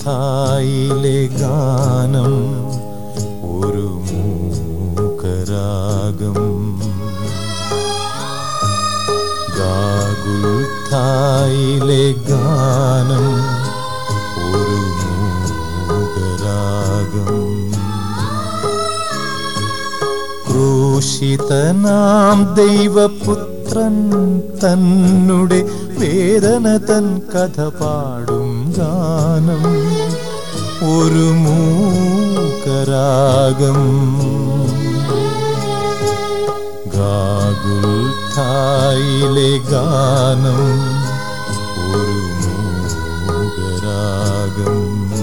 ഗാഗുൽഥായിലെ ഗാനം ഒരു മൂകരാഗം. ഗാഗുൽഥായിലെ ഗാനം ഒരു മൂകരാഗം. ക്രൂശിതനാം ദൈവപുത്രൻ തന്നുടെ വേദന തൻ കഥ പാടും ഗാനം ഒരു മൂകരാഗം. ഗാഗുൽഥായിലെ ഗാനം ഒരു മൂകരാഗം.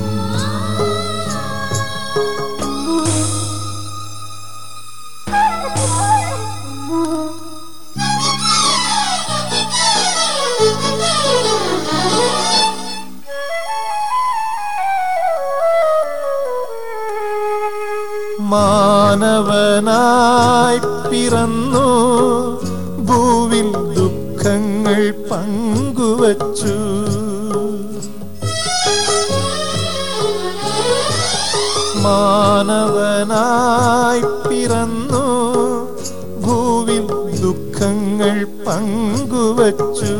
മാനവനായി പിറന്നു ഭൂവിൽ ദുഃഖങ്ങൾ പങ്കുവച്ചു. മാനവനായി പിറന്നു ഭൂവിൽ ദുഃഖങ്ങൾ പങ്കുവച്ചു.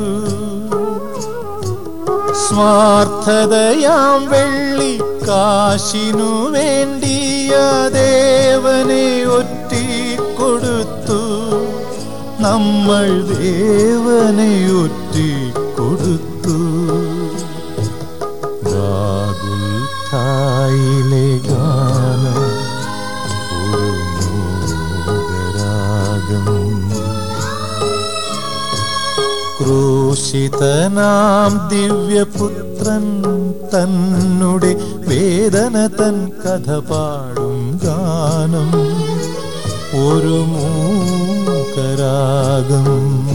സ്വാർത്ഥതയാം വെള്ളിക്കാശിനു വേണ്ടിയ ദേവനെ ഒറ്റിക്കൊടുത്തു. നമ്മൾ ദേവനെ ഒറ്റിക്കൊടുത്തു. ഗാഗുൽഥായിലെ ഗാനം ഒരു മൂകരാഗം. ക്രൂശിതനാം ദിവ്യപുത്രൻ തന്നുടെ വേദന തൻ കഥ പാടും ഗാനം ഒരു മൂകരാഗം.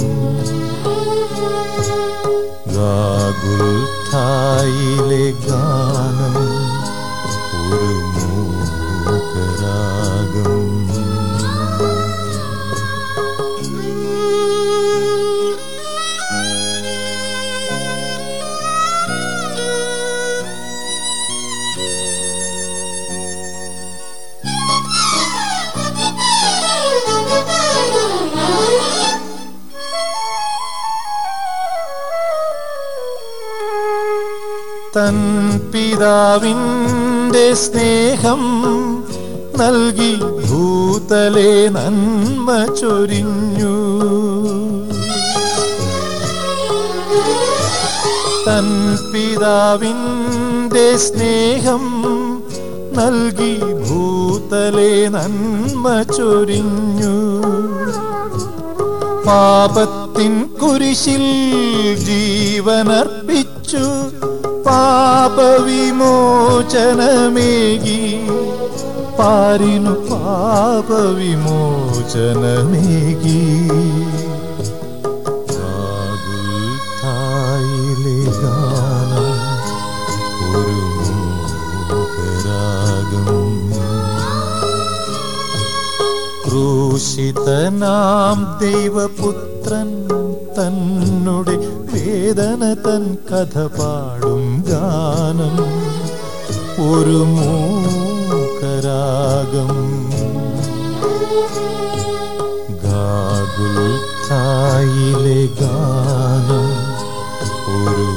ഗാഗുൽഥായിലെ ഗാനം ഒരു മൂകരാഗം. തൻ പിതാവിൻ്റെ സ്നേഹം നൽകി ഭൂതലേ നന്മ ചൊരിഞ്ഞു. തൻ പിതാവിൻ്റെ സ്നേഹം നൽകി ഭൂതലേ നന്മ ചൊരിഞ്ഞു. പാപത്തിൻ കുരിശിൽ ജീവനർപ്പിച്ചു പാപവിമോചനമേകി. പാരിനു പാപവിമോചനമേകി. ഗാഗുൽഥായിലെ ഗാനം ഒരു മൂകരാഗം. ക്രൂശിതനാം ദൈവപുത്രൻ തന്നുടെ വേദന തൻ കഥ പാടും ഗാനം ഒരു മൂകരാഗം. ഗാഗുൽഥായിലെ ഗാനം ഒരു